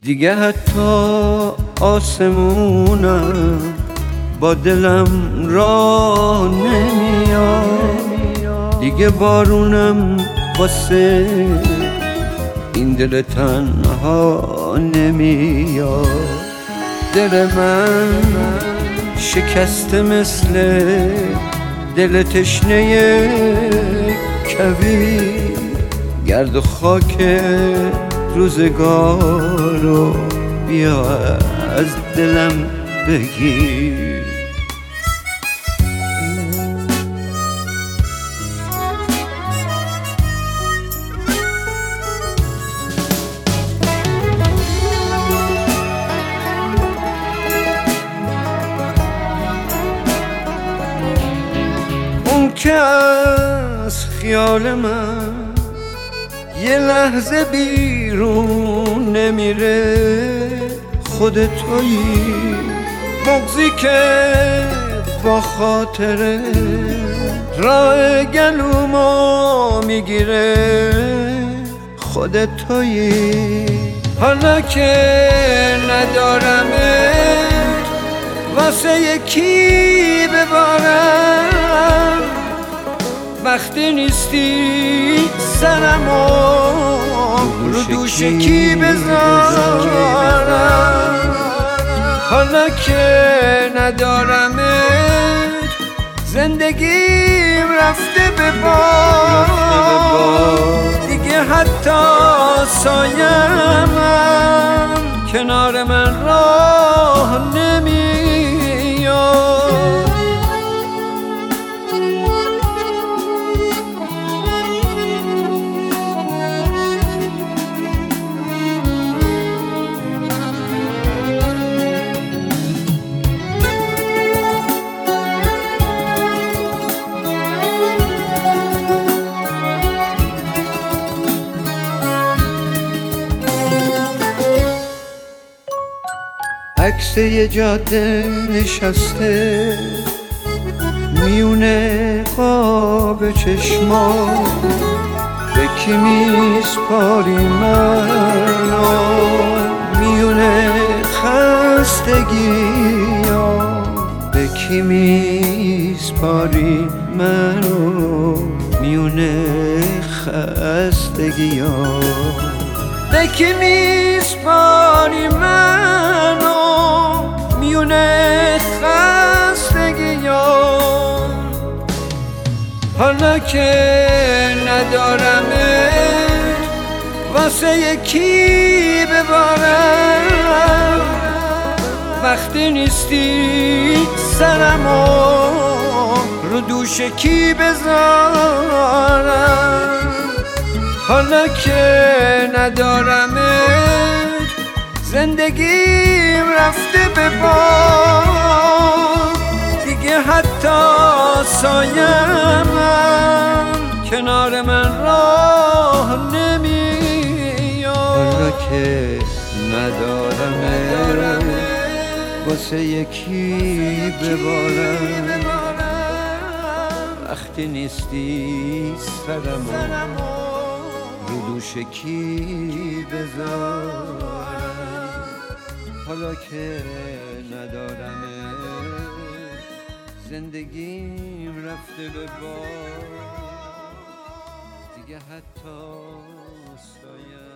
دیگه حتی آسمونم با دلم راه نمیاد، دیگه بارونم واسه این دل تنها نمیاد. دل من شکسته مثل دل تشنه کویر، گرد و خاک روزگارو بیا از دلم بگیر. اون که از خیال من یه لحظه بیرون نمیره، خود تویی مغزی که با خاطره راه گلومو میگیره، خود تویی. حالا که ندارمت واسه یکی ببارم، وقتی نیستی سرمو رو دوش کی بذارم. حالا که ندارمت زندگیم رفته به باد، دیگه حتی سایه‌ام کنار من راه نمیاد. عکس یه جاده نشسته میونه قاب چشما، به کی میسپاری منو میونه خستگی‌ها، به کی میسپاری منو میونه خستگی‌ها، به کی میسپاری منو میونه خستگی‌ها. حالا که ندارمت واسه یکی ببارم، وقتی نیستی سرمو رو دوش کی بذارم. حالا که ندارمت زندگیم رفته به باد، دیگه حتی سایه‌ام کنار من راه نمیاد. حالا که ندارمت واسه یکی ببارم، وقتی نیستی سرمو رو دوش کی بذارم. حالا که ندارمت زندگیم رفته به باد، دیگه حتی سایه‌ام